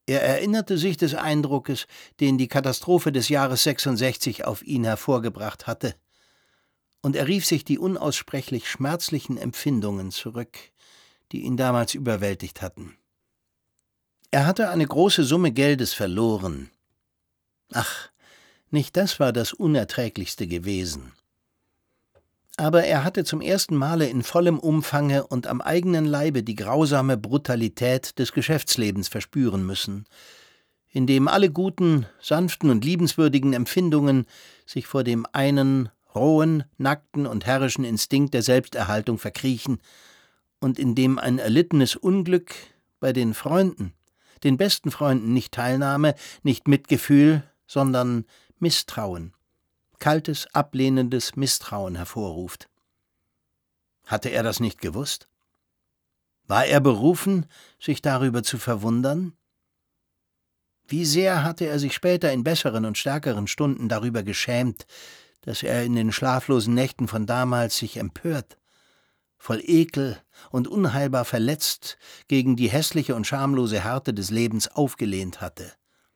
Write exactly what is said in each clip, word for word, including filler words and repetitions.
Er erinnerte sich des Eindruckes, den die Katastrophe des Jahres sechsundsechzig auf ihn hervorgebracht hatte, und er rief sich die unaussprechlich schmerzlichen Empfindungen zurück, die ihn damals überwältigt hatten. Er hatte eine große Summe Geldes verloren. Ach, nicht das war das Unerträglichste gewesen. Aber er hatte zum ersten Male in vollem Umfange und am eigenen Leibe die grausame Brutalität des Geschäftslebens verspüren müssen, in dem alle guten, sanften und liebenswürdigen Empfindungen sich vor dem einen rohen, nackten und herrischen Instinkt der Selbsterhaltung verkriechen und in dem ein erlittenes Unglück bei den Freunden, den besten Freunden, nicht Teilnahme, nicht Mitgefühl, sondern Misstrauen, kaltes, ablehnendes Misstrauen hervorruft. Hatte er das nicht gewusst? War er berufen, sich darüber zu verwundern? Wie sehr hatte er sich später in besseren und stärkeren Stunden darüber geschämt, dass er in den schlaflosen Nächten von damals sich empört, voll Ekel und unheilbar verletzt gegen die hässliche und schamlose Härte des Lebens aufgelehnt hatte.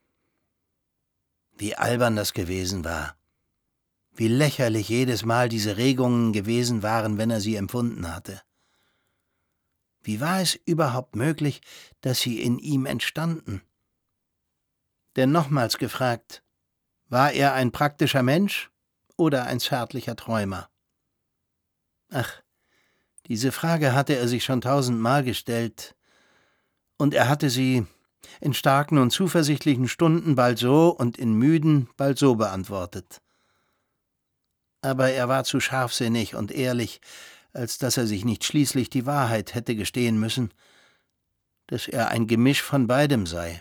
Wie albern das gewesen war, wie lächerlich jedes Mal diese Regungen gewesen waren, wenn er sie empfunden hatte. Wie war es überhaupt möglich, dass sie in ihm entstanden? Denn nochmals gefragt, war er ein praktischer Mensch oder ein zärtlicher Träumer? Ach, diese Frage hatte er sich schon tausendmal gestellt, und er hatte sie in starken und zuversichtlichen Stunden bald so und in müden bald so beantwortet. Aber er war zu scharfsinnig und ehrlich, als dass er sich nicht schließlich die Wahrheit hätte gestehen müssen, dass er ein Gemisch von beidem sei.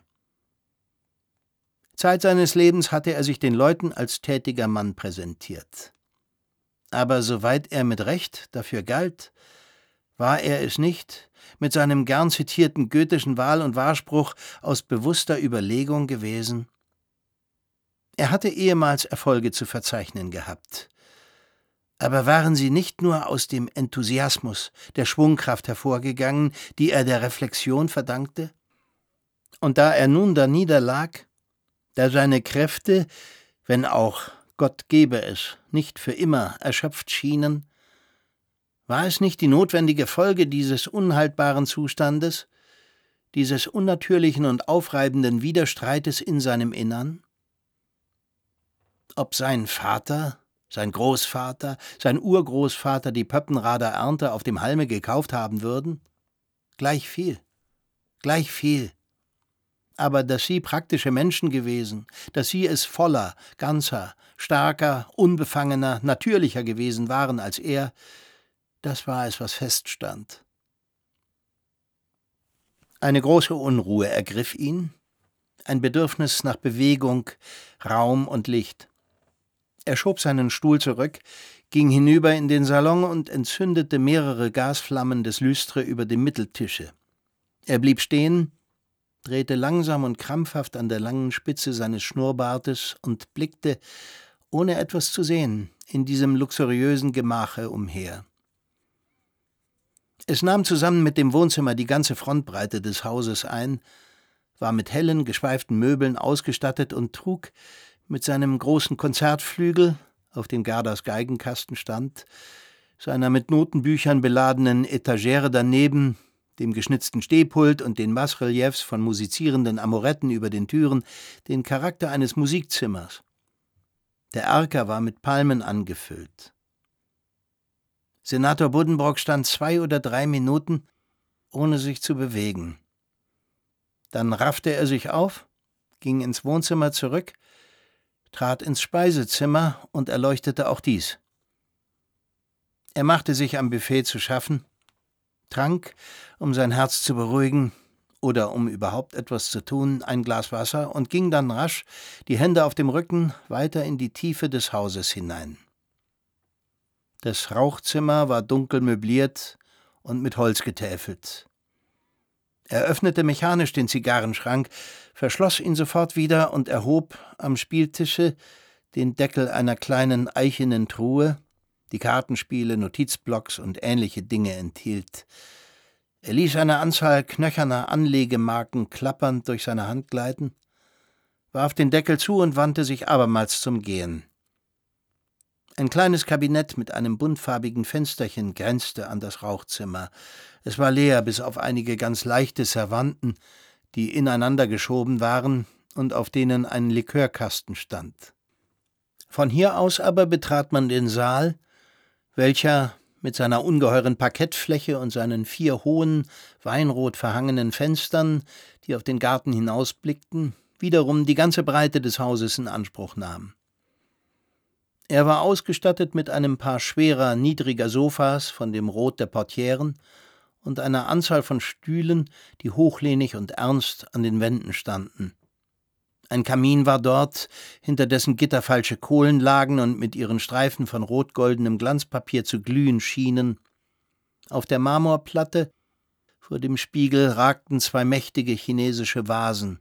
Zeit seines Lebens hatte er sich den Leuten als tätiger Mann präsentiert. Aber soweit er mit Recht dafür galt, war er es nicht mit seinem gern zitierten goethischen Wahl- und Wahrspruch aus bewusster Überlegung gewesen. Er hatte ehemals Erfolge zu verzeichnen gehabt. Aber waren sie nicht nur aus dem Enthusiasmus, der Schwungkraft hervorgegangen, die er der Reflexion verdankte? Und da er nun da niederlag, da seine Kräfte, wenn auch Gott gebe es, nicht für immer erschöpft schienen, war es nicht die notwendige Folge dieses unhaltbaren Zustandes, dieses unnatürlichen und aufreibenden Widerstreites in seinem Innern? Ob sein Vater, sein Großvater, sein Urgroßvater die Pöppenrader Ernte auf dem Halme gekauft haben würden? Gleich viel, gleich viel. Aber dass sie praktische Menschen gewesen, dass sie es voller, ganzer, starker, unbefangener, natürlicher gewesen waren als er, das war es, was feststand. Eine große Unruhe ergriff ihn, ein Bedürfnis nach Bewegung, Raum und Licht. Er schob seinen Stuhl zurück, ging hinüber in den Salon und entzündete mehrere Gasflammen des Lüstre über dem Mitteltische. Er blieb stehen, drehte langsam und krampfhaft an der langen Spitze seines Schnurrbartes und blickte, ohne etwas zu sehen, in diesem luxuriösen Gemache umher. Es nahm zusammen mit dem Wohnzimmer die ganze Frontbreite des Hauses ein, war mit hellen, geschweiften Möbeln ausgestattet und trug mit seinem großen Konzertflügel, auf dem Gerdas Geigenkasten stand, seiner mit Notenbüchern beladenen Etagere daneben, dem geschnitzten Stehpult und den Basreliefs von musizierenden Amoretten über den Türen, den Charakter eines Musikzimmers. Der Erker war mit Palmen angefüllt. Senator Buddenbrook stand zwei oder drei Minuten, ohne sich zu bewegen. Dann raffte er sich auf, ging ins Wohnzimmer zurück, trat ins Speisezimmer und erleuchtete auch dies. Er machte sich am Buffet zu schaffen, trank, um sein Herz zu beruhigen oder um überhaupt etwas zu tun, ein Glas Wasser und ging dann rasch, die Hände auf dem Rücken, weiter in die Tiefe des Hauses hinein. Das Rauchzimmer war dunkel möbliert und mit Holz getäfelt. Er öffnete mechanisch den Zigarrenschrank, verschloss ihn sofort wieder und erhob am Spieltische den Deckel einer kleinen eichenen Truhe, die Kartenspiele, Notizblocks und ähnliche Dinge enthielt. Er ließ eine Anzahl knöcherner Anlegemarken klappernd durch seine Hand gleiten, warf den Deckel zu und wandte sich abermals zum Gehen. Ein kleines Kabinett mit einem buntfarbigen Fensterchen grenzte an das Rauchzimmer. Es war leer, bis auf einige ganz leichte Servanten, die ineinander geschoben waren und auf denen ein Likörkasten stand. Von hier aus aber betrat man den Saal, welcher mit seiner ungeheuren Parkettfläche und seinen vier hohen, weinrot verhangenen Fenstern, die auf den Garten hinausblickten, wiederum die ganze Breite des Hauses in Anspruch nahm. Er war ausgestattet mit einem Paar schwerer, niedriger Sofas von dem Rot der Portieren und einer Anzahl von Stühlen, die hochlehnig und ernst an den Wänden standen. Ein Kamin war dort, hinter dessen Gitter falsche Kohlen lagen und mit ihren Streifen von rot-goldenem Glanzpapier zu glühen schienen. Auf der Marmorplatte vor dem Spiegel ragten zwei mächtige chinesische Vasen.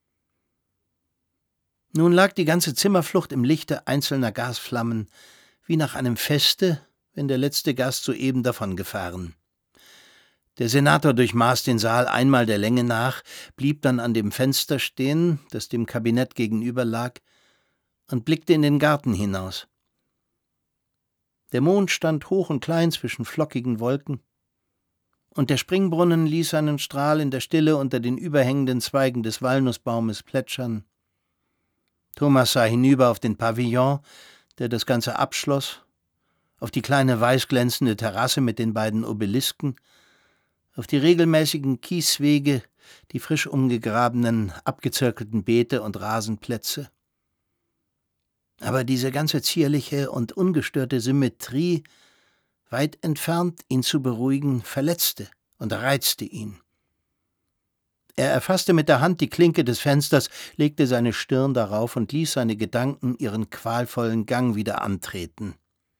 Nun lag die ganze Zimmerflucht im Lichte einzelner Gasflammen, wie nach einem Feste, wenn der letzte Gast soeben davongefahren. Der Senator durchmaß den Saal einmal der Länge nach, blieb dann an dem Fenster stehen, das dem Kabinett gegenüber lag, und blickte in den Garten hinaus. Der Mond stand hoch und klein zwischen flockigen Wolken, und der Springbrunnen ließ seinen Strahl in der Stille unter den überhängenden Zweigen des Walnussbaumes plätschern. Thomas sah hinüber auf den Pavillon, der das Ganze abschloss, auf die kleine weißglänzende Terrasse mit den beiden Obelisken, auf die regelmäßigen Kieswege, die frisch umgegrabenen, abgezirkelten Beete und Rasenplätze. Aber diese ganze zierliche und ungestörte Symmetrie, weit entfernt, ihn zu beruhigen, verletzte und reizte ihn. Er erfasste mit der Hand die Klinke des Fensters, legte seine Stirn darauf und ließ seine Gedanken ihren qualvollen Gang wieder antreten.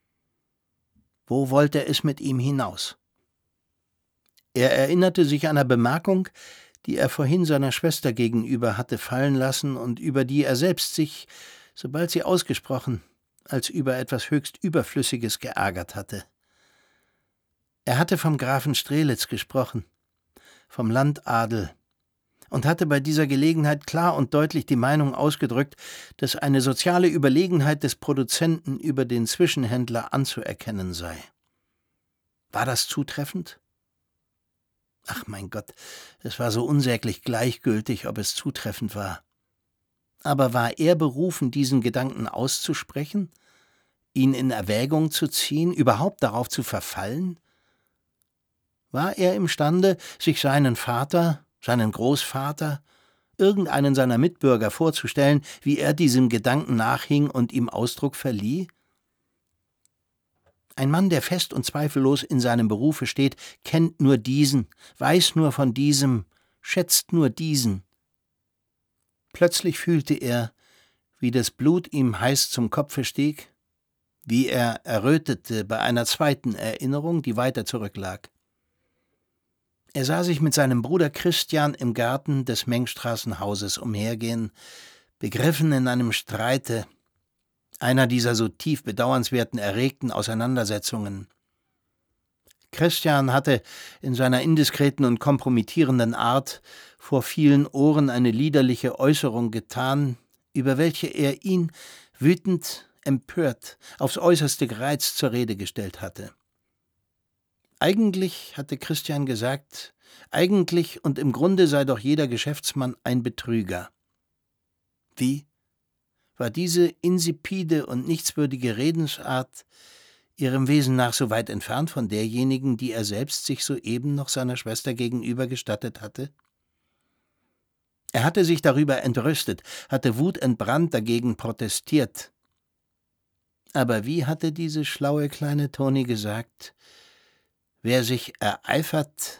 Wo wollte es mit ihm hinaus? Er erinnerte sich einer Bemerkung, die er vorhin seiner Schwester gegenüber hatte fallen lassen und über die er selbst sich, sobald sie ausgesprochen, als über etwas höchst Überflüssiges geärgert hatte. Er hatte vom Grafen Strelitz gesprochen, vom Landadel, und hatte bei dieser Gelegenheit klar und deutlich die Meinung ausgedrückt, dass eine soziale Überlegenheit des Produzenten über den Zwischenhändler anzuerkennen sei. War das zutreffend? Ach mein Gott, es war so unsäglich gleichgültig, ob es zutreffend war. Aber war er berufen, diesen Gedanken auszusprechen, ihn in Erwägung zu ziehen, überhaupt darauf zu verfallen? War er imstande, sich seinen Vater, seinen Großvater, irgendeinen seiner Mitbürger vorzustellen, wie er diesem Gedanken nachhing und ihm Ausdruck verlieh? Ein Mann, der fest und zweifellos in seinem Berufe steht, kennt nur diesen, weiß nur von diesem, schätzt nur diesen. Plötzlich fühlte er, wie das Blut ihm heiß zum Kopfe stieg, wie er errötete bei einer zweiten Erinnerung, die weiter zurücklag. Er sah sich mit seinem Bruder Christian im Garten des Mengstraßenhauses umhergehen, begriffen in einem Streite, einer dieser so tief bedauernswerten, erregten Auseinandersetzungen. Christian hatte in seiner indiskreten und kompromittierenden Art vor vielen Ohren eine liederliche Äußerung getan, über welche er ihn, wütend, empört, aufs Äußerste gereizt zur Rede gestellt hatte. Eigentlich, hatte Christian gesagt, eigentlich und im Grunde sei doch jeder Geschäftsmann ein Betrüger. Wie? War diese insipide und nichtswürdige Redensart ihrem Wesen nach so weit entfernt von derjenigen, die er selbst sich soeben noch seiner Schwester gegenüber gestattet hatte? Er hatte sich darüber entrüstet, hatte wutentbrannt dagegen protestiert. Aber wie hatte diese schlaue kleine Toni gesagt, wer sich ereifert?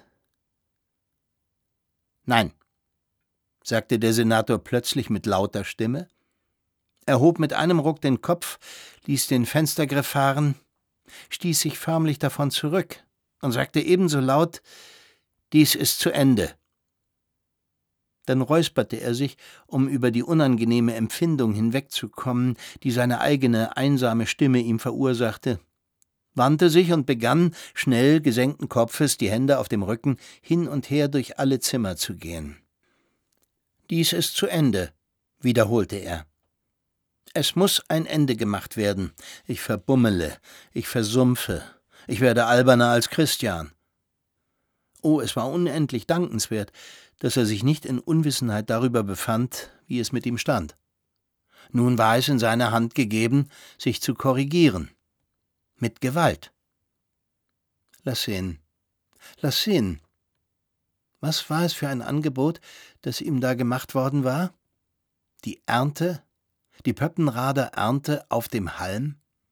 Nein, sagte der Senator plötzlich mit lauter Stimme, erhob mit einem Ruck den Kopf, ließ den Fenstergriff fahren, stieß sich förmlich davon zurück und sagte ebenso laut, »Dies ist zu Ende.« Dann räusperte er sich, um über die unangenehme Empfindung hinwegzukommen, die seine eigene einsame Stimme ihm verursachte. wandte sich und begann, schnell gesenkten Kopfes, die Hände auf dem Rücken, hin und her durch alle Zimmer zu gehen. »Dies ist zu Ende«, wiederholte er. »Es muss ein Ende gemacht werden. Ich verbummele, ich versumpfe, ich werde alberner als Christian.« Oh, es war unendlich dankenswert, dass er sich nicht in Unwissenheit darüber befand, wie es mit ihm stand. Nun war es in seiner Hand gegeben, sich zu korrigieren. Mit Gewalt. Lass sehen, lass sehen. Was war es für ein Angebot, das ihm da gemacht worden war? Die Ernte? Die Pöppenrader Ernte auf dem Halm?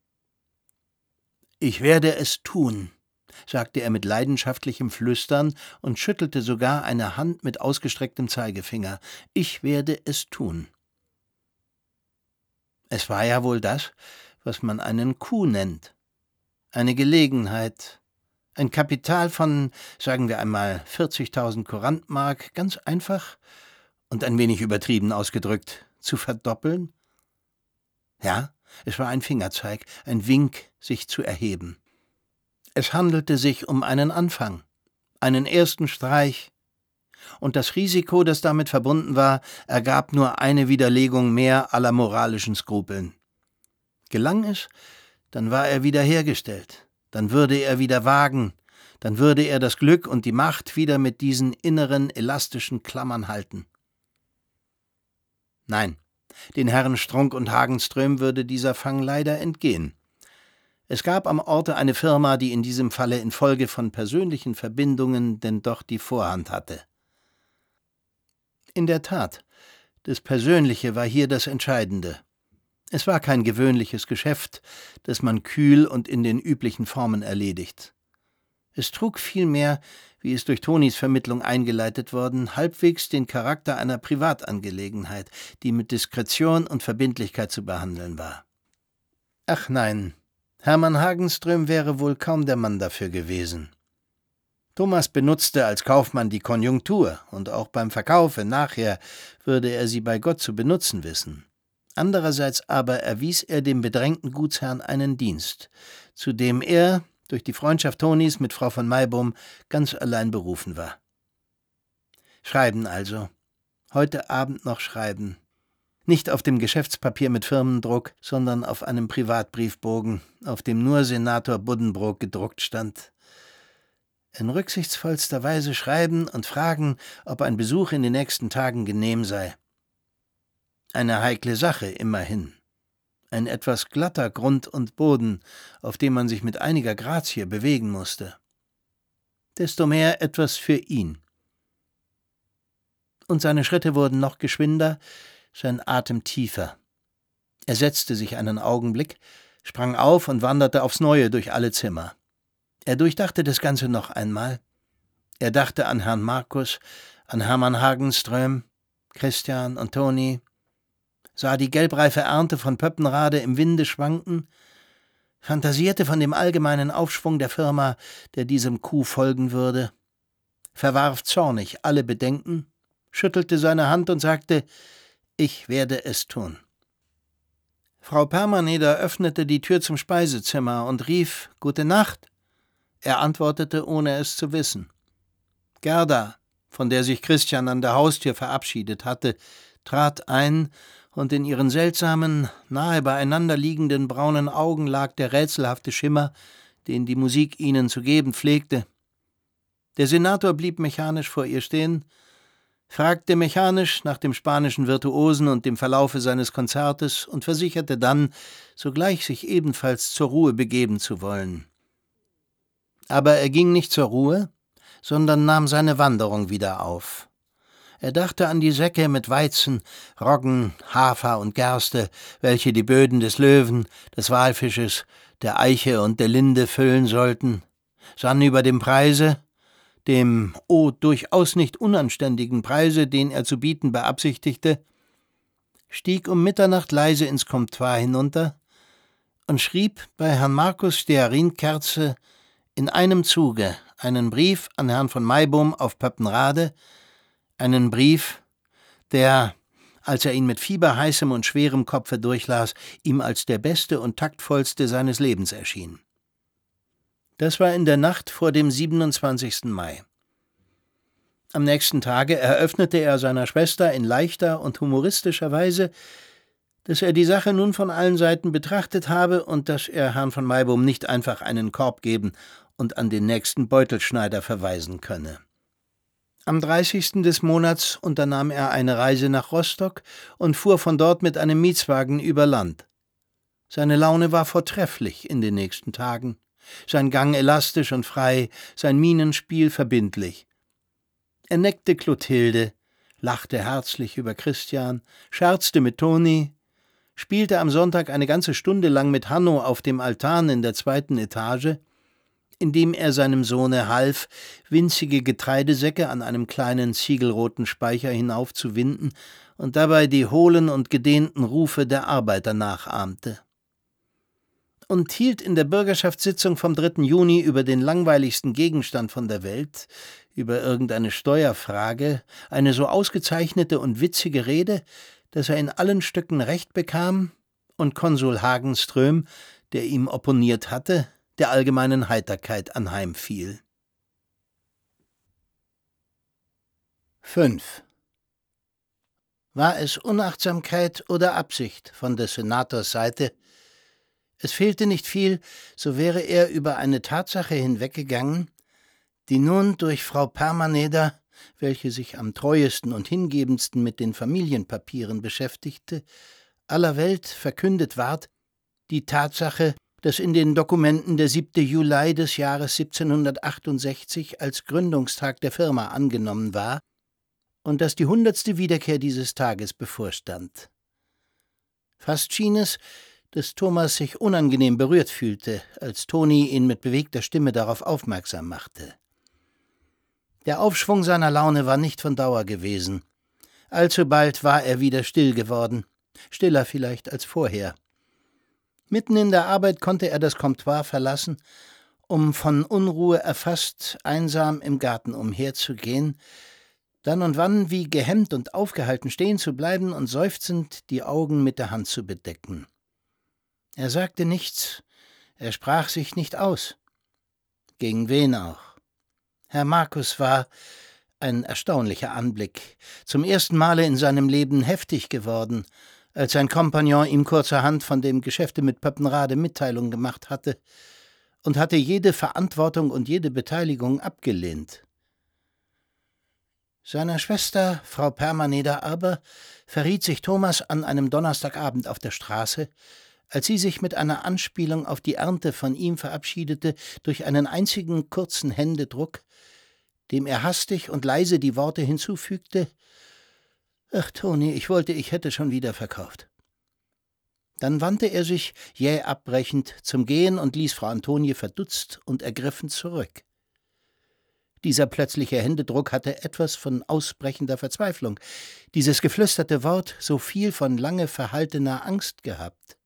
»Ich werde es tun«, sagte er mit leidenschaftlichem Flüstern und schüttelte sogar eine Hand mit ausgestrecktem Zeigefinger. »Ich werde es tun.« Es war ja wohl das, was man einen Coup nennt. Eine Gelegenheit, ein Kapital von, sagen wir einmal, vierzigtausend Courantmark, ganz einfach und ein wenig übertrieben ausgedrückt, zu verdoppeln? Ja, es war ein Fingerzeig, ein Wink, sich zu erheben. Es handelte sich um einen Anfang, einen ersten Streich, und das Risiko, das damit verbunden war, ergab nur eine Widerlegung mehr aller moralischen Skrupeln. Gelang es, dann war er wiederhergestellt, dann würde er wieder wagen, dann würde er das Glück und die Macht wieder mit diesen inneren, elastischen Klammern halten. Nein, den Herren Strunk und Hagenström würde dieser Fang leider entgehen. Es gab am Orte eine Firma, die in diesem Falle infolge von persönlichen Verbindungen denn doch die Vorhand hatte. In der Tat, das Persönliche war hier das Entscheidende. Es war kein gewöhnliches Geschäft, das man kühl und in den üblichen Formen erledigt. Es trug vielmehr, wie es durch Tonis Vermittlung eingeleitet worden, halbwegs den Charakter einer Privatangelegenheit, die mit Diskretion und Verbindlichkeit zu behandeln war. Ach nein, Hermann Hagenström wäre wohl kaum der Mann dafür gewesen. Thomas benutzte als Kaufmann die Konjunktur, und auch beim Verkaufe nachher würde er sie bei Gott zu benutzen wissen. Andererseits aber erwies er dem bedrängten Gutsherrn einen Dienst, zu dem er, durch die Freundschaft Tonis mit Frau von Maibohm, ganz allein berufen war. Schreiben also. Heute Abend noch schreiben. Nicht auf dem Geschäftspapier mit Firmendruck, sondern auf einem Privatbriefbogen, auf dem nur Senator Buddenbrook gedruckt stand. In rücksichtsvollster Weise schreiben und fragen, ob ein Besuch in den nächsten Tagen genehm sei. Eine heikle Sache immerhin. Ein etwas glatter Grund und Boden, auf dem man sich mit einiger Grazie bewegen musste. Desto mehr etwas für ihn. Und seine Schritte wurden noch geschwinder, sein Atem tiefer. Er setzte sich einen Augenblick, sprang auf und wanderte aufs Neue durch alle Zimmer. Er durchdachte das Ganze noch einmal. Er dachte an Herrn Markus, an Hermann Hagenström, Christian und Toni, sah die gelbreife Ernte von Pöppenrade im Winde schwanken, fantasierte von dem allgemeinen Aufschwung der Firma, der diesem Coup folgen würde, verwarf zornig alle Bedenken, schüttelte seine Hand und sagte, »Ich werde es tun.« Frau Permaneder öffnete die Tür zum Speisezimmer und rief, »Gute Nacht!« Er antwortete, ohne es zu wissen. Gerda, von der sich Christian an der Haustür verabschiedet hatte, trat ein, und in ihren seltsamen, nahe beieinander liegenden braunen Augen lag der rätselhafte Schimmer, den die Musik ihnen zu geben pflegte. Der Senator blieb mechanisch vor ihr stehen, fragte mechanisch nach dem spanischen Virtuosen und dem Verlaufe seines Konzertes und versicherte dann, sogleich sich ebenfalls zur Ruhe begeben zu wollen. Aber er ging nicht zur Ruhe, sondern nahm seine Wanderung wieder auf. Er dachte an die Säcke mit Weizen, Roggen, Hafer und Gerste, welche die Böden des Löwen, des Walfisches, der Eiche und der Linde füllen sollten, sann über dem Preise, dem, oh, durchaus nicht unanständigen Preise, den er zu bieten beabsichtigte, stieg um Mitternacht leise ins Comptoir hinunter und schrieb bei Herrn Markus Stearinkerze in einem Zuge einen Brief an Herrn von Maibohm auf Pöppenrade, einen Brief, der, als er ihn mit fieberheißem und schwerem Kopfe durchlas, ihm als der beste und taktvollste seines Lebens erschien. Das war in der Nacht vor dem siebenundzwanzigsten Mai. Am nächsten Tage eröffnete er seiner Schwester in leichter und humoristischer Weise, dass er die Sache nun von allen Seiten betrachtet habe und dass er Herrn von Maibohm nicht einfach einen Korb geben und an den nächsten Beutelschneider verweisen könne. Am dreißigsten des Monats unternahm er eine Reise nach Rostock und fuhr von dort mit einem Mietswagen über Land. Seine Laune war vortrefflich in den nächsten Tagen, sein Gang elastisch und frei, sein Mienenspiel verbindlich. Er neckte Clothilde, lachte herzlich über Christian, scherzte mit Toni, spielte am Sonntag eine ganze Stunde lang mit Hanno auf dem Altan in der zweiten Etage, indem er seinem Sohne half, winzige Getreidesäcke an einem kleinen ziegelroten Speicher hinaufzuwinden und dabei die hohlen und gedehnten Rufe der Arbeiter nachahmte. Und hielt in der Bürgerschaftssitzung vom dritten Juni über den langweiligsten Gegenstand von der Welt, über irgendeine Steuerfrage, eine so ausgezeichnete und witzige Rede, dass er in allen Stücken Recht bekam und Konsul Hagenström, der ihm opponiert hatte, der allgemeinen Heiterkeit anheimfiel. fünf. War es Unachtsamkeit oder Absicht von des Senators Seite? Es fehlte nicht viel, so wäre er über eine Tatsache hinweggegangen, die nun durch Frau Permaneder, welche sich am treuesten und hingebendsten mit den Familienpapieren beschäftigte, aller Welt verkündet ward, die Tatsache, dass in den Dokumenten der siebte Juli des Jahres siebzehnhundertachtundsechzig als Gründungstag der Firma angenommen war und dass die hundertste Wiederkehr dieses Tages bevorstand. Fast schien es, dass Thomas sich unangenehm berührt fühlte, als Toni ihn mit bewegter Stimme darauf aufmerksam machte. Der Aufschwung seiner Laune war nicht von Dauer gewesen. Allzubald war er wieder still geworden, stiller vielleicht als vorher. Mitten in der Arbeit konnte er das Comptoir verlassen, um von Unruhe erfasst einsam im Garten umherzugehen, dann und wann wie gehemmt und aufgehalten stehen zu bleiben und seufzend die Augen mit der Hand zu bedecken. Er sagte nichts, er sprach sich nicht aus. Gegen wen auch? Herr Markus war, ein erstaunlicher Anblick, zum ersten Male in seinem Leben heftig geworden, als sein Kompagnon ihm kurzerhand von dem Geschäfte mit Pöppenrade Mitteilung gemacht hatte und hatte jede Verantwortung und jede Beteiligung abgelehnt. Seiner Schwester, Frau Permaneder aber, verriet sich Thomas an einem Donnerstagabend auf der Straße, als sie sich mit einer Anspielung auf die Ernte von ihm verabschiedete, durch einen einzigen kurzen Händedruck, dem er hastig und leise die Worte hinzufügte: »Ach, Toni, ich wollte, ich hätte schon wieder verkauft.« Dann wandte er sich, jäh abbrechend, zum Gehen und ließ Frau Antonie verdutzt und ergriffen zurück. Dieser plötzliche Händedruck hatte etwas von ausbrechender Verzweiflung, dieses geflüsterte Wort so viel von lange verhaltener Angst gehabt.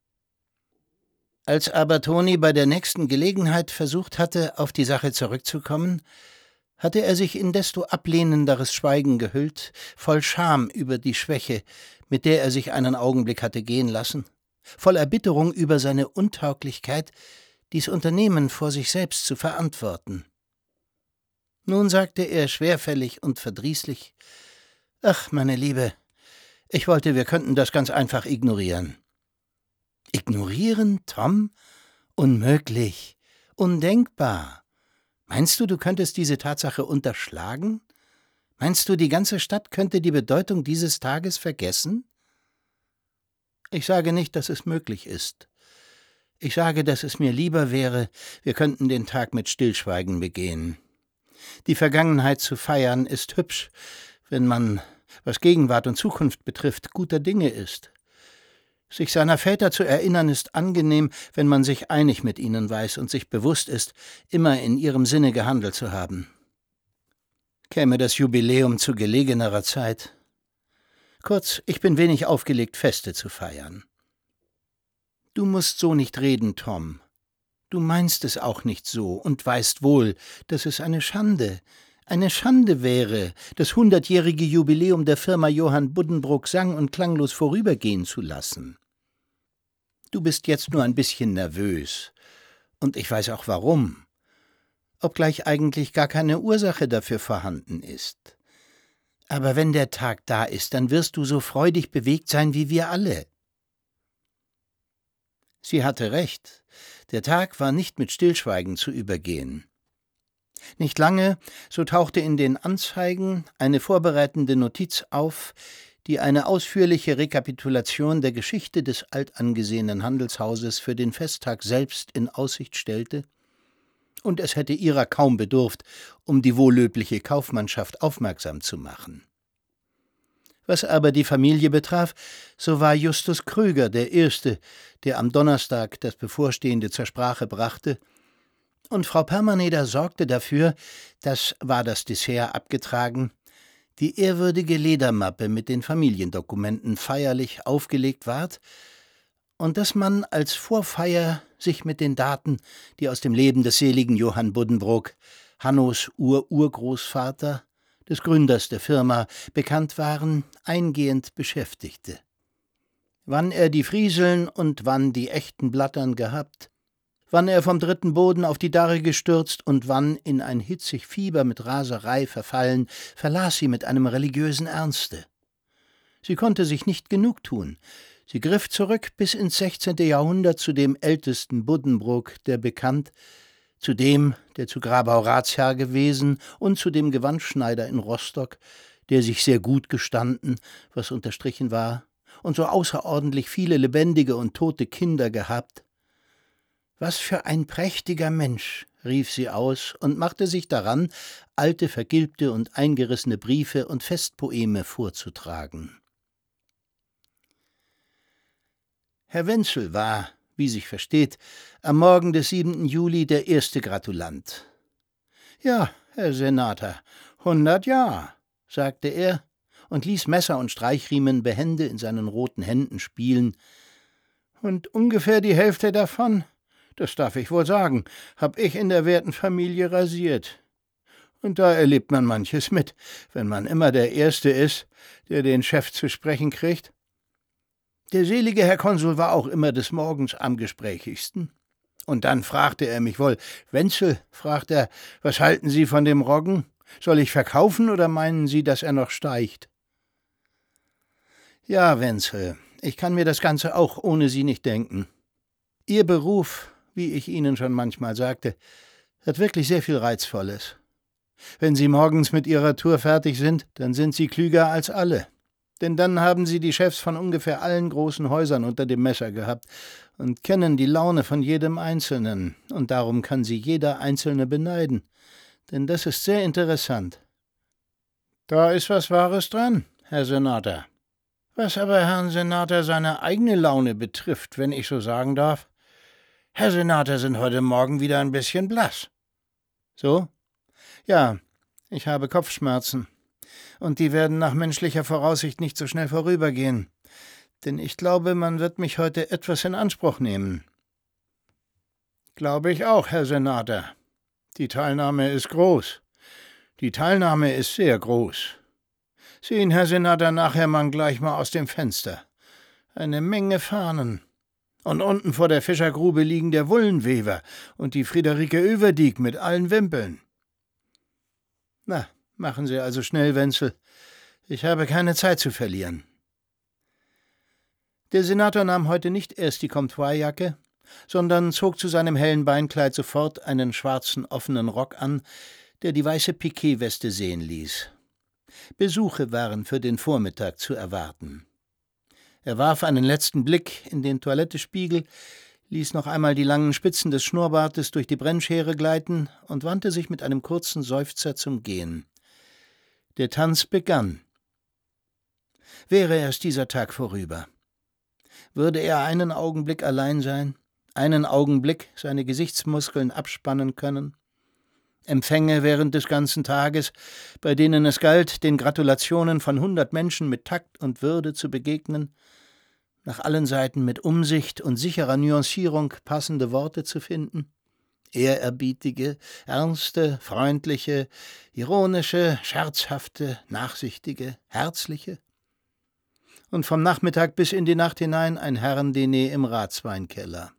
Als aber Toni bei der nächsten Gelegenheit versucht hatte, auf die Sache zurückzukommen, hatte er sich in desto ablehnenderes Schweigen gehüllt, voll Scham über die Schwäche, mit der er sich einen Augenblick hatte gehen lassen, voll Erbitterung über seine Untauglichkeit, dies Unternehmen vor sich selbst zu verantworten. Nun sagte er schwerfällig und verdrießlich: »Ach, meine Liebe, ich wollte, wir könnten das ganz einfach ignorieren.« »Ignorieren, Tom? Unmöglich, undenkbar. Meinst du, du könntest diese Tatsache unterschlagen? Meinst du, die ganze Stadt könnte die Bedeutung dieses Tages vergessen?« »Ich sage nicht, dass es möglich ist. Ich sage, dass es mir lieber wäre, wir könnten den Tag mit Stillschweigen begehen. Die Vergangenheit zu feiern ist hübsch, wenn man, was Gegenwart und Zukunft betrifft, guter Dinge ist. Sich seiner Väter zu erinnern ist angenehm, wenn man sich einig mit ihnen weiß und sich bewusst ist, immer in ihrem Sinne gehandelt zu haben. Käme das Jubiläum zu gelegenerer Zeit. Kurz, ich bin wenig aufgelegt, Feste zu feiern.« »Du musst so nicht reden, Tom. Du meinst es auch nicht so und weißt wohl, dass es eine Schande, eine Schande wäre, das hundertjährige Jubiläum der Firma Johann Buddenbrook sang- und klanglos vorübergehen zu lassen. Du bist jetzt nur ein bisschen nervös, und ich weiß auch warum. obgleich eigentlich gar keine Ursache dafür vorhanden ist. Aber wenn der Tag da ist, dann wirst du so freudig bewegt sein wie wir alle.« Sie hatte recht, der Tag war nicht mit Stillschweigen zu übergehen. Nicht lange, so tauchte in den Anzeigen eine vorbereitende Notiz auf, die eine ausführliche Rekapitulation der Geschichte des altangesehenen Handelshauses für den Festtag selbst in Aussicht stellte, und es hätte ihrer kaum bedurft, um die wohllöbliche Kaufmannschaft aufmerksam zu machen. Was aber die Familie betraf, so war Justus Krüger der Erste, der am Donnerstag das Bevorstehende zur Sprache brachte, und Frau Permaneder sorgte dafür, dass, war das Dessert abgetragen, die ehrwürdige Ledermappe mit den Familiendokumenten feierlich aufgelegt ward und dass man als Vorfeier sich mit den Daten, die aus dem Leben des seligen Johann Buddenbrook, Hannos Ur-Urgroßvater, des Gründers der Firma, bekannt waren, eingehend beschäftigte. Wann er die Frieseln und wann die echten Blattern gehabt, wann er vom dritten Boden auf die Darre gestürzt und wann in ein hitzig Fieber mit Raserei verfallen, verlas sie mit einem religiösen Ernste. Sie konnte sich nicht genug tun. Sie griff zurück bis ins sechzehnte Jahrhundert zu dem ältesten Buddenbrook, der bekannt, zu dem, der zu Grabau Ratsherr gewesen, und zu dem Gewandschneider in Rostock, der sich sehr gut gestanden, was unterstrichen war, und so außerordentlich viele lebendige und tote Kinder gehabt. »Was für ein prächtiger Mensch«, rief sie aus und machte sich daran, alte, vergilbte und eingerissene Briefe und Festpoeme vorzutragen. Herr Wenzel war, wie sich versteht, am Morgen des siebenten Juli der erste Gratulant. »Ja, Herr Senator, hundert Jahr«, sagte er und ließ Messer und Streichriemen behende in seinen roten Händen spielen. »Und ungefähr die Hälfte davon, das darf ich wohl sagen, hab ich in der werten Familie rasiert. Und da erlebt man manches mit, wenn man immer der Erste ist, der den Chef zu sprechen kriegt. Der selige Herr Konsul war auch immer des Morgens am gesprächigsten. Und dann fragte er mich wohl, »Wenzel«, fragt er, »was halten Sie von dem Roggen? Soll ich verkaufen oder meinen Sie, dass er noch steigt?« »Ja, Wenzel, ich kann mir das Ganze auch ohne Sie nicht denken. Ihr Beruf, wie ich Ihnen schon manchmal sagte, hat wirklich sehr viel Reizvolles. Wenn Sie morgens mit Ihrer Tour fertig sind, dann sind Sie klüger als alle. Denn dann haben Sie die Chefs von ungefähr allen großen Häusern unter dem Messer gehabt und kennen die Laune von jedem Einzelnen, und darum kann Sie jeder Einzelne beneiden. Denn das ist sehr interessant.« »Da ist was Wahres dran, Herr Senator. Was aber Herrn Senator seine eigene Laune betrifft, wenn ich so sagen darf, Herr Senator sind heute Morgen wieder ein bisschen blass.« »So? Ja, ich habe Kopfschmerzen. Und die werden nach menschlicher Voraussicht nicht so schnell vorübergehen. Denn ich glaube, man wird mich heute etwas in Anspruch nehmen.« »Glaube ich auch, Herr Senator. Die Teilnahme ist groß. Die Teilnahme ist sehr groß. Sehen, Herr Senator, nachher man gleich mal aus dem Fenster. Eine Menge Fahnen. Und unten vor der Fischergrube liegen der Wullenweber und die Friederike Överdiek mit allen Wimpeln.« »Na, machen Sie also schnell, Wenzel. Ich habe keine Zeit zu verlieren.« Der Senator nahm heute nicht erst die Comptoirjacke, sondern zog zu seinem hellen Beinkleid sofort einen schwarzen offenen Rock an, der die weiße Piquetweste sehen ließ. Besuche waren für den Vormittag zu erwarten. Er warf einen letzten Blick in den Toilettespiegel, ließ noch einmal die langen Spitzen des Schnurrbartes durch die Brennschere gleiten und wandte sich mit einem kurzen Seufzer zum Gehen. Der Tanz begann. Wäre erst dieser Tag vorüber. Würde er einen Augenblick allein sein, einen Augenblick seine Gesichtsmuskeln abspannen können? Empfänge während des ganzen Tages, bei denen es galt, den Gratulationen von hundert Menschen mit Takt und Würde zu begegnen, nach allen Seiten mit Umsicht und sicherer Nuancierung passende Worte zu finden, ehrerbietige, ernste, freundliche, ironische, scherzhafte, nachsichtige, herzliche, und vom Nachmittag bis in die Nacht hinein ein Herrendiner im Ratsweinkeller.